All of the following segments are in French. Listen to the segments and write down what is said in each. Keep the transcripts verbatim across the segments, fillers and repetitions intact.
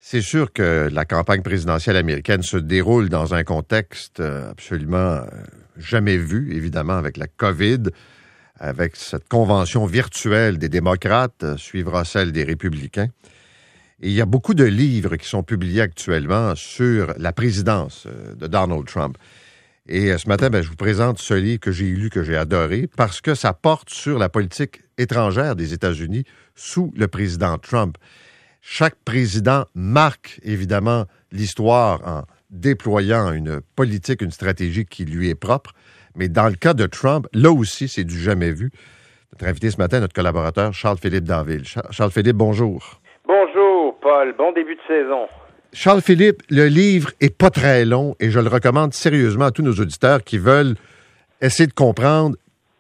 C'est sûr que la campagne présidentielle américaine se déroule dans un contexte absolument jamais vu, évidemment, avec la COVID, avec cette convention virtuelle des démocrates, suivra celle des républicains. Et il y a beaucoup de livres qui sont publiés actuellement sur la présidence de Donald Trump. Et ce matin, ben, je vous présente ce livre que j'ai lu, que j'ai adoré, parce que ça porte sur la politique étrangère des États-Unis sous le président Trump. Chaque président marque évidemment l'histoire en déployant une politique, une stratégie qui lui est propre. Mais dans le cas de Trump, là aussi, c'est du jamais vu. Notre invité ce matin, notre collaborateur Charles-Philippe Daville. Charles-Philippe, bonjour. Bonjour, Paul. Bon début de saison. Charles-Philippe, le livre est pas très long et je le recommande sérieusement à tous nos auditeurs qui veulent essayer de comprendre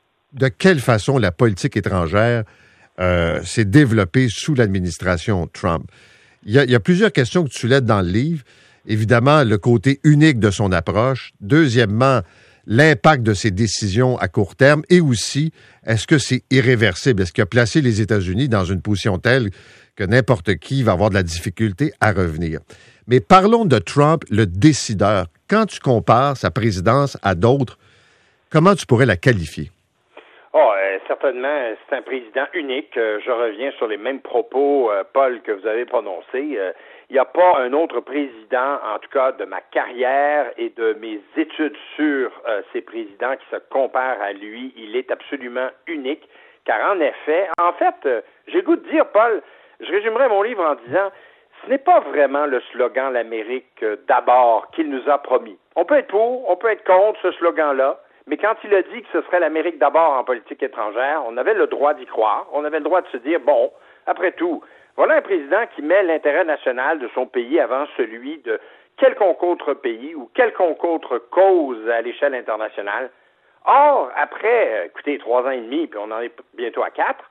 de quelle façon la politique étrangère euh, s'est développée sous l'administration Trump. Il y a, il y a plusieurs questions que tu soulèves dans le livre. Évidemment, le côté unique de son approche. Deuxièmement, l'impact de ses décisions à court terme. Et aussi, est-ce que c'est irréversible? Est-ce qu'il a placé les États-Unis dans une position telle que n'importe qui va avoir de la difficulté à revenir? Mais parlons de Trump, le décideur. Quand tu compares sa présidence à d'autres, comment tu pourrais la qualifier? Oh, euh, certainement, c'est un président unique. Euh, je reviens sur les mêmes propos, euh, Paul, que vous avez prononcés. Euh, il n'y a pas un autre président, en tout cas de ma carrière et de mes études sur euh, ces présidents qui se comparent à lui. Il est absolument unique, car en effet, en fait, euh, j'ai le goût de dire, Paul, je résumerai mon livre en disant, ce n'est pas vraiment le slogan « L'Amérique d'abord » qu'il nous a promis. On peut être pour, on peut être contre ce slogan-là, mais quand il a dit que ce serait l'Amérique d'abord en politique étrangère, on avait le droit d'y croire, on avait le droit de se dire, bon, après tout, voilà un président qui met l'intérêt national de son pays avant celui de quelconque autre pays ou quelconque autre cause à l'échelle internationale. Or, après, écoutez, trois ans et demi, puis on en est bientôt à quatre,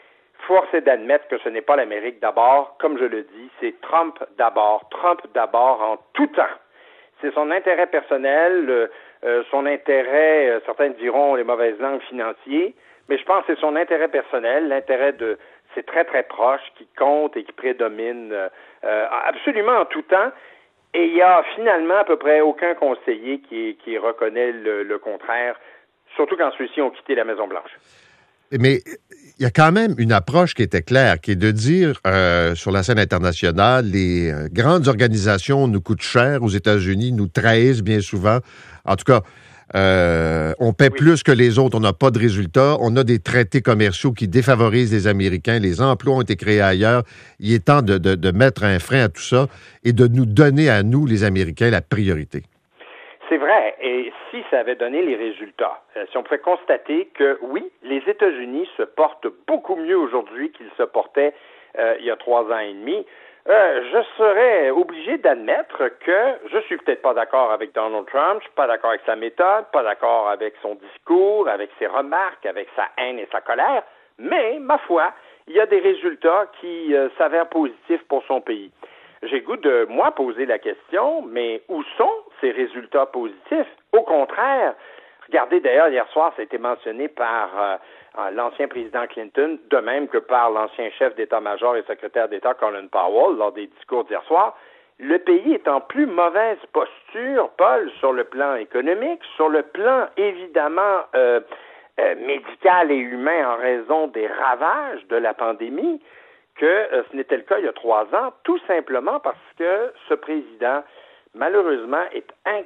force est d'admettre que ce n'est pas l'Amérique d'abord, comme je le dis, c'est Trump d'abord, Trump d'abord en tout temps. C'est son intérêt personnel, euh, euh, son intérêt, euh, certains diront les mauvaises langues financiers, mais je pense que c'est son intérêt personnel, l'intérêt de ses très très proches qui compte et qui prédomine euh, euh, absolument en tout temps. Et il y a finalement à peu près aucun conseiller qui, qui reconnaît le, le contraire, surtout quand ceux-ci ont quitté la Maison-Blanche. Mais il y a quand même une approche qui était claire, qui est de dire euh, sur la scène internationale, les euh, grandes organisations nous coûtent cher aux États-Unis, nous trahissent bien souvent. En tout cas, euh, on paie oui. plus que les autres, on n'a pas de résultats, on a des traités commerciaux qui défavorisent les Américains, les emplois ont été créés ailleurs. Il est temps de, de, de mettre un frein à tout ça et de nous donner à nous, les Américains, la priorité. C'est vrai, et si ça avait donné les résultats, euh, si on pouvait constater que, oui, les États-Unis se portent beaucoup mieux aujourd'hui qu'ils se portaient euh, il y a trois ans et demi, euh, je serais obligé d'admettre que je suis peut-être pas d'accord avec Donald Trump, je suis pas d'accord avec sa méthode, pas d'accord avec son discours, avec ses remarques, avec sa haine et sa colère, mais, ma foi, il y a des résultats qui euh, s'avèrent positifs pour son pays. J'ai le goût de, moi, poser la question, mais où sont ces résultats positifs? Au contraire, regardez d'ailleurs, hier soir, ça a été mentionné par euh, l'ancien président Clinton, de même que par l'ancien chef d'état-major et secrétaire d'État Colin Powell lors des discours d'hier soir, le pays est en plus mauvaise posture, Paul, sur le plan économique, sur le plan, évidemment, euh, euh, médical et humain en raison des ravages de la pandémie, que euh, ce n'était le cas il y a trois ans, tout simplement parce que ce président, malheureusement, est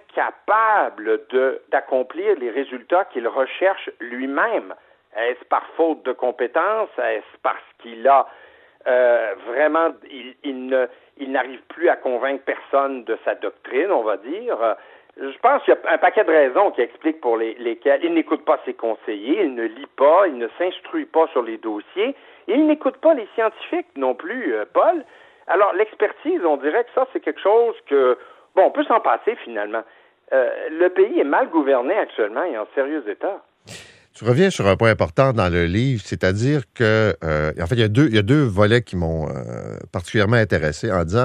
incapable de, d'accomplir les résultats qu'il recherche lui-même. Est-ce par faute de compétences? Est-ce parce qu'il a euh, vraiment, il, il, ne, il n'arrive plus à convaincre personne de sa doctrine, on va dire? Je pense qu'il y a un paquet de raisons qui expliquent pour les, lesquelles il n'écoute pas ses conseillers, il ne lit pas, il ne s'instruit pas sur les dossiers, et il n'écoute pas les scientifiques non plus, euh, Paul. Alors, l'expertise, on dirait que ça, c'est quelque chose que, bon, on peut s'en passer finalement. Euh, le pays est mal gouverné actuellement et en sérieux état. Tu reviens sur un point important dans le livre, c'est-à-dire que, euh, en fait, il y a deux, il y a deux volets qui m'ont euh, particulièrement intéressé en disant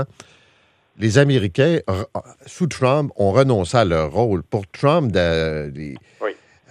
les Américains, sous Trump, ont renoncé à leur rôle. Pour Trump, de, les, oui.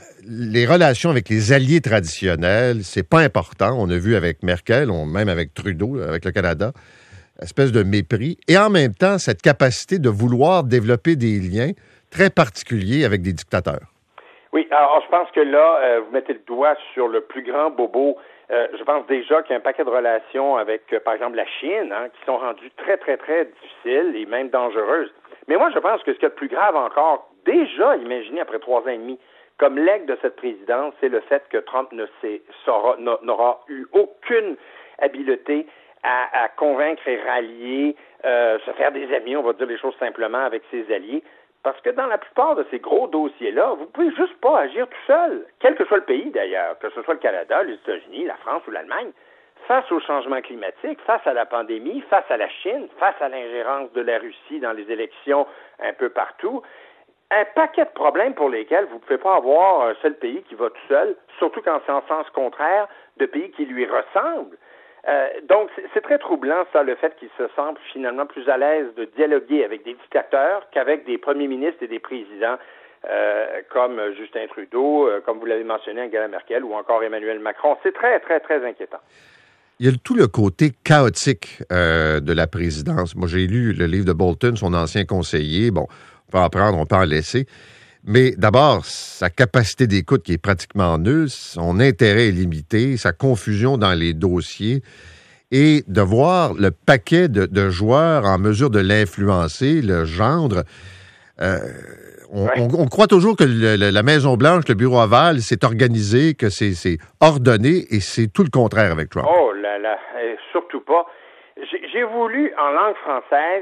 les relations avec les alliés traditionnels, c'est pas important. On a vu avec Merkel, on, même avec Trudeau, avec le Canada, espèce de mépris, et en même temps, cette capacité de vouloir développer des liens très particuliers avec des dictateurs. Oui, alors je pense que là, euh, vous mettez le doigt sur le plus grand bobo. Euh, je pense déjà qu'il y a un paquet de relations avec, euh, par exemple, la Chine, hein, qui sont rendues très, très, très difficiles et même dangereuses. Mais moi, je pense que ce qui est le plus grave encore, déjà imaginé après trois ans et demi, comme legs de cette présidence, c'est le fait que Trump ne saura, n'aura eu aucune habileté à, à convaincre et rallier, euh, se faire des amis, on va dire les choses simplement, avec ses alliés. Parce que dans la plupart de ces gros dossiers-là, vous pouvez juste pas agir tout seul, quel que soit le pays d'ailleurs, que ce soit le Canada, les États-Unis, la France ou l'Allemagne, face au changement climatique, face à la pandémie, face à la Chine, face à l'ingérence de la Russie dans les élections un peu partout. Un paquet de problèmes pour lesquels vous ne pouvez pas avoir un seul pays qui va tout seul, surtout quand c'est en sens contraire de pays qui lui ressemblent. Euh, donc, c'est, c'est très troublant, ça, le fait qu'il se sente finalement plus à l'aise de dialoguer avec des dictateurs qu'avec des premiers ministres et des présidents euh, comme Justin Trudeau, euh, comme vous l'avez mentionné, Angela Merkel ou encore Emmanuel Macron. C'est très, très, très inquiétant. Il y a tout le côté chaotique euh, de la présidence. Moi, j'ai lu le livre de Bolton, son ancien conseiller. Bon, on peut en prendre, on peut en laisser. Mais d'abord, sa capacité d'écoute qui est pratiquement nulle, son intérêt est limité, sa confusion dans les dossiers, et de voir le paquet de, de joueurs en mesure de l'influencer, le gendre. Euh, on, ouais. on, on croit toujours que le, le, la Maison-Blanche, le bureau ovale, c'est organisé, que c'est, c'est ordonné, et c'est tout le contraire avec Trump. Oh là là, surtout pas. J'ai, j'ai voulu, en langue française,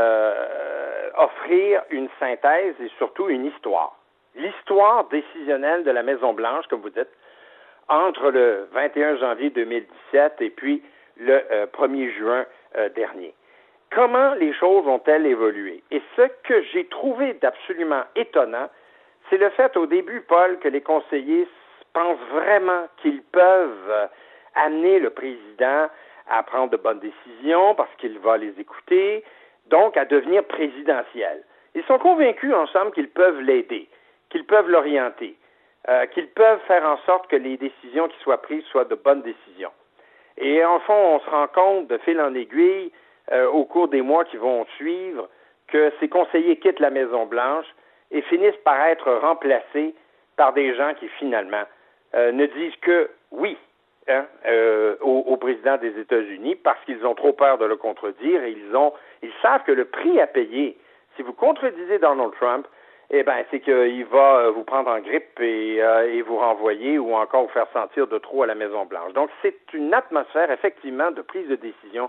euh, offrir une synthèse et surtout une histoire. L'histoire décisionnelle de la Maison-Blanche, comme vous dites, entre le vingt et un janvier deux mille dix-sept et puis le euh, premier juin euh, dernier. Comment les choses ont-elles évolué? Et ce que j'ai trouvé d'absolument étonnant, c'est le fait au début, Paul, que les conseillers pensent vraiment qu'ils peuvent euh, amener le président à prendre de bonnes décisions parce qu'il va les écouter, donc à devenir présidentiel. Ils sont convaincus, ensemble, qu'ils peuvent l'aider, qu'ils peuvent l'orienter, euh, qu'ils peuvent faire en sorte que les décisions qui soient prises soient de bonnes décisions. Et en fond, on se rend compte de fil en aiguille, euh, au cours des mois qui vont suivre, que ces conseillers quittent la Maison-Blanche et finissent par être remplacés par des gens qui, finalement, euh, ne disent que oui. Hein, euh, au, au président des États-Unis parce qu'ils ont trop peur de le contredire et ils ont, ils savent que le prix à payer, si vous contredisez Donald Trump, eh ben c'est qu'il va vous prendre en grippe et, euh, et vous renvoyer ou encore vous faire sentir de trop à la Maison-Blanche. Donc c'est une atmosphère effectivement de prise de décision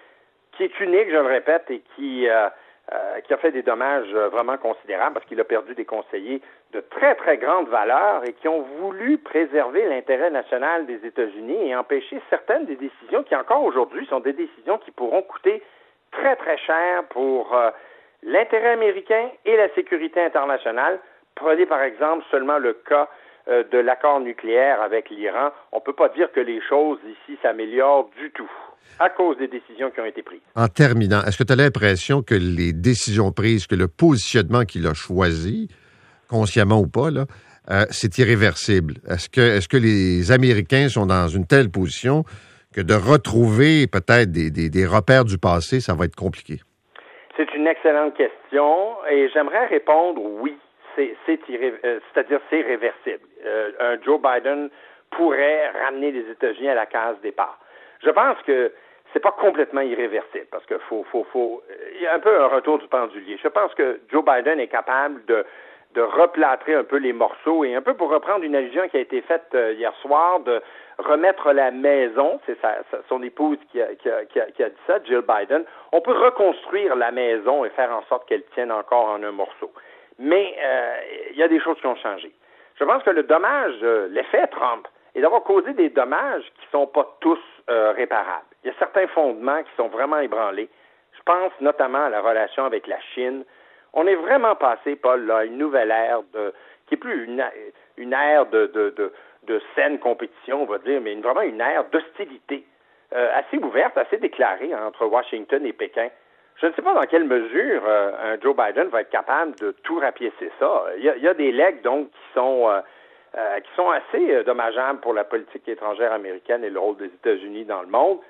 qui est unique, je le répète, et qui euh, euh, qui a fait des dommages vraiment considérables parce qu'il a perdu des conseillers de très, très grande valeur et qui ont voulu préserver l'intérêt national des États-Unis et empêcher certaines des décisions qui, encore aujourd'hui, sont des décisions qui pourront coûter très, très cher pour euh, l'intérêt américain et la sécurité internationale. Prenez, par exemple, seulement le cas euh, de l'accord nucléaire avec l'Iran. On ne peut pas dire que les choses ici s'améliorent du tout à cause des décisions qui ont été prises. En terminant, est-ce que tu as l'impression que les décisions prises, que le positionnement qu'il a choisi, consciemment ou pas, là, euh, c'est irréversible? Est-ce que, est-ce que les Américains sont dans une telle position que de retrouver peut-être des, des, des repères du passé, ça va être compliqué? C'est une excellente question et j'aimerais répondre oui, c'est, c'est irré... euh, c'est-à-dire c'est réversible. Euh, un Joe Biden pourrait ramener les États-Unis à la case départ. Je pense que c'est pas complètement irréversible parce que faut, faut, faut, il y a un peu un retour du pendulier. Je pense que Joe Biden est capable de de replâtrer un peu les morceaux et un peu pour reprendre une allusion qui a été faite euh, hier soir, de remettre la maison, c'est sa, sa, son épouse qui a, qui, a, qui, a, qui a dit ça, Jill Biden, on peut reconstruire la maison et faire en sorte qu'elle tienne encore en un morceau. Mais euh, il y a des choses qui ont changé. Je pense que le dommage, euh, l'effet Trump, est d'avoir causé des dommages qui ne sont pas tous euh, réparables. Il y a certains fondements qui sont vraiment ébranlés. Je pense notamment à la relation avec la Chine. On est vraiment passé, Paul, là, à une nouvelle ère de, qui est plus une, une ère de, de, de, de saine compétition, on va dire, mais une, vraiment une ère d'hostilité euh, assez ouverte, assez déclarée hein, entre Washington et Pékin. Je ne sais pas dans quelle mesure euh, un Joe Biden va être capable de tout rapiécer ça. Il y a, il y a des legs, donc, qui sont, euh, euh, qui sont assez euh, dommageables pour la politique étrangère américaine et le rôle des États-Unis dans le monde.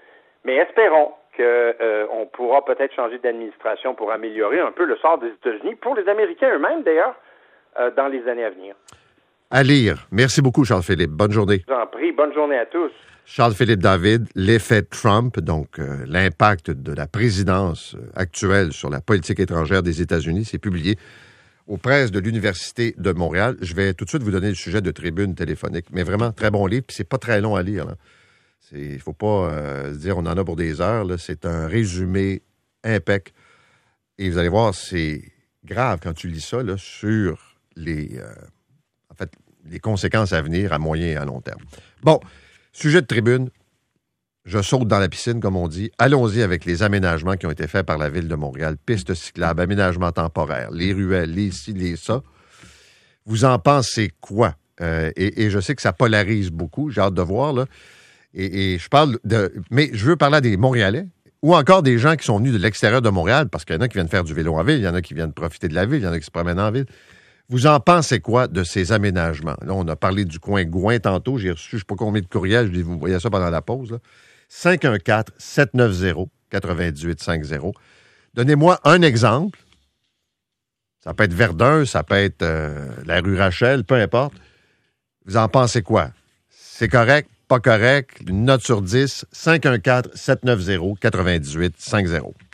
Mais espérons qu'on euh, pourra peut-être changer d'administration pour améliorer un peu le sort des États-Unis, pour les Américains eux-mêmes d'ailleurs, euh, dans les années à venir. À lire. Merci beaucoup, Charles-Philippe. Bonne journée. Je vous en prie. Bonne journée à tous. Charles-Philippe David, l'effet Trump, donc euh, l'impact de la présidence actuelle sur la politique étrangère des États-Unis, c'est publié aux presses de l'Université de Montréal. Je vais tout de suite vous donner le sujet de tribune téléphonique, mais vraiment, très bon livre, puis c'est pas très long à lire. Il ne faut pas euh, se dire on en a pour des heures. Là. C'est un résumé impec. Et vous allez voir, c'est grave quand tu lis ça là, sur les, euh, en fait, les conséquences à venir à moyen et à long terme. Bon, sujet de tribune. Je saute dans la piscine, comme on dit. Allons-y avec les aménagements qui ont été faits par la Ville de Montréal. Pistes cyclables, aménagements temporaires, les ruelles, les ci, les ça. Vous en pensez quoi? Euh, et, et je sais que ça polarise beaucoup. J'ai hâte de voir, là. Et, et je parle de... Mais je veux parler des Montréalais ou encore des gens qui sont venus de l'extérieur de Montréal, parce qu'il y en a qui viennent faire du vélo en ville, il y en a qui viennent profiter de la ville, il y en a qui se promènent en ville. Vous en pensez quoi de ces aménagements? Là, on a parlé du coin Gouin tantôt. J'ai reçu je ne sais pas combien de courriels. Je dis, vous voyez ça pendant la pause, là. cinq un quatre, sept neuf zéro, neuf huit cinq zéro. Donnez-moi un exemple. Ça peut être Verdun, ça peut être euh, la rue Rachel, peu importe. Vous en pensez quoi? C'est correct, pas correct? Une note sur dix, cinq un quatre, sept neuf zéro, neuf huit cinq zéro.